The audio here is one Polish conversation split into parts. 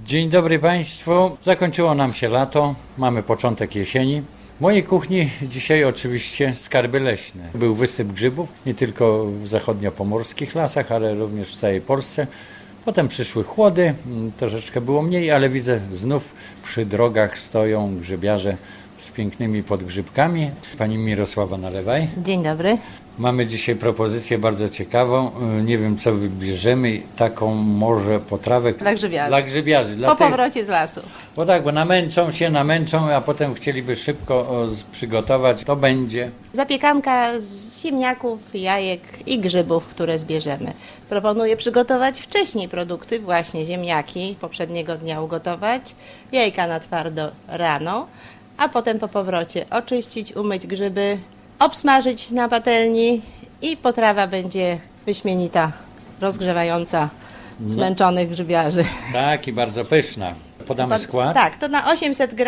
Dzień dobry Państwu. Zakończyło nam się lato, mamy początek jesieni. W mojej kuchni dzisiaj oczywiście skarby leśne. Był wysyp grzybów, nie tylko w zachodnio-pomorskich lasach, ale również w całej Polsce. Potem przyszły chłody, troszeczkę było mniej, ale widzę znów przy drogach stoją grzybiarze z pięknymi podgrzybkami. Pani Mirosława Nalewaj. Dzień dobry. Mamy dzisiaj propozycję bardzo ciekawą. Nie wiem, co wybierzemy. Taką może potrawę Dla grzybiarzy. Dla po powrocie z lasu. Bo namęczą, a potem chcieliby szybko przygotować. To będzie Zapiekanka z ziemniaków, jajek i grzybów, które zbierzemy. Proponuję przygotować wcześniej produkty, właśnie ziemniaki poprzedniego dnia ugotować, jajka na twardo rano, a potem po powrocie oczyścić, umyć grzyby, obsmażyć na patelni i potrawa będzie wyśmienita, rozgrzewająca zmęczonych grzybiarzy. Tak, i bardzo pyszna. Podamy skład? Tak, to na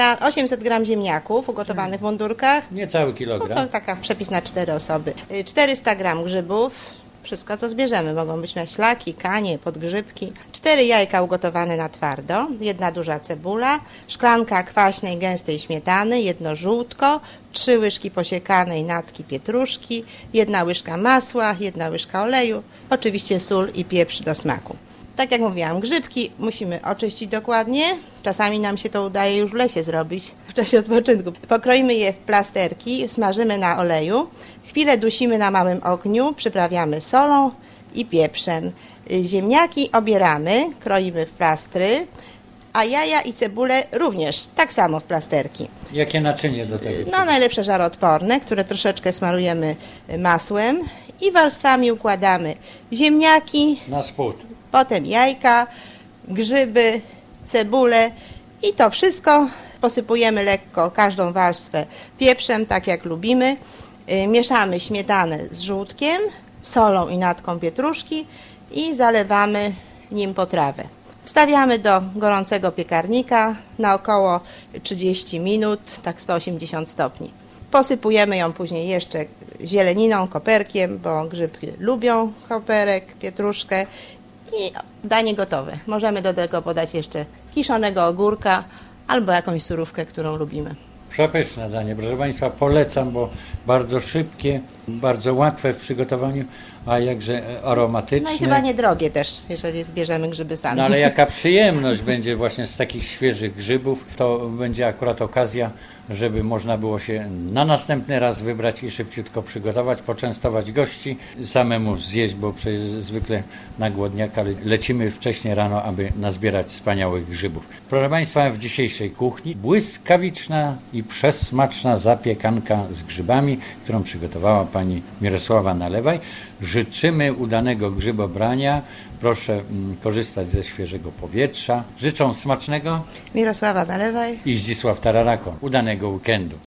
800 gram ziemniaków ugotowanych w mundurkach. Niecały kilogram. To taka przepis na 4 osoby. 400 gram grzybów. Wszystko, co zbierzemy. Mogą być maślaki, kanie, podgrzybki. 4 jajka ugotowane na twardo, 1 duża cebula, szklanka kwaśnej, gęstej śmietany, 1 żółtko, 3 łyżki posiekanej natki pietruszki, 1 łyżka masła, 1 łyżka oleju, oczywiście sól i pieprz do smaku. Tak jak mówiłam, grzybki musimy oczyścić dokładnie. Czasami nam się to udaje już w lesie zrobić w czasie odpoczynku. Pokroimy je w plasterki, smażymy na oleju. Chwilę dusimy na małym ogniu, przyprawiamy solą i pieprzem. Ziemniaki obieramy, kroimy w plastry, a jaja i cebulę również tak samo w plasterki. Jakie naczynie do tego? Najlepsze żaroodporne, które troszeczkę smarujemy masłem i warstwami układamy ziemniaki na spód. Potem jajka, grzyby, cebulę i to wszystko posypujemy lekko każdą warstwę pieprzem, tak jak lubimy. Mieszamy śmietanę z żółtkiem, solą i natką pietruszki i zalewamy nim potrawę. Wstawiamy do gorącego piekarnika na około 30 minut, tak 180 stopni. Posypujemy ją później jeszcze zieleniną, koperkiem, bo grzyby lubią koperek, pietruszkę. I danie gotowe. Możemy do tego podać jeszcze kiszonego ogórka albo jakąś surówkę, którą lubimy. Przepyszne danie, proszę Państwa, polecam, bo bardzo szybkie, bardzo łatwe w przygotowaniu, a jakże aromatyczne. I chyba niedrogie też, jeżeli zbierzemy grzyby sami. Ale jaka przyjemność będzie właśnie z takich świeżych grzybów, to będzie akurat okazja, żeby można było się na następny raz wybrać i szybciutko przygotować, poczęstować gości, samemu zjeść, bo przecież zwykle na głodniaka lecimy wcześnie rano, aby nazbierać wspaniałych grzybów. Proszę Państwa, w dzisiejszej kuchni błyskawiczna i przesmaczna zapiekanka z grzybami, którą przygotowała pani Mirosława Nalewaj. Życzymy udanego grzybobrania. Proszę korzystać ze świeżego powietrza. Życzą smacznego Mirosława Nalewaj i Zdzisław Tararako. Udanego weekendu.